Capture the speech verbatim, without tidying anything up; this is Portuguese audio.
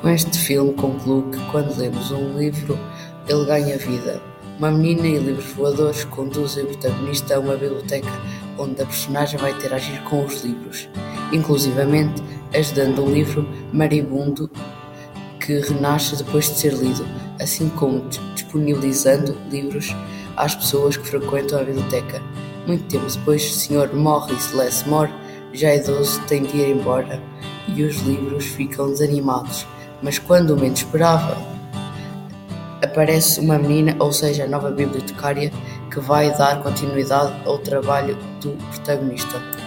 Com este filme concluo que quando lemos um livro, ele ganha vida. Uma menina e livros voadores conduzem o protagonista a uma biblioteca onde a personagem vai interagir com os livros, inclusivamente ajudando um livro maribundo que renasce depois de ser lido, assim como disponibilizando livros às pessoas que frequentam a biblioteca. Muito tempo depois, o senhor Morris Lesmore, já idoso, tem de ir embora e os livros ficam desanimados, mas quando o menos esperava, aparece uma menina, ou seja, a nova bibliotecária, que vai dar continuidade ao trabalho do protagonista.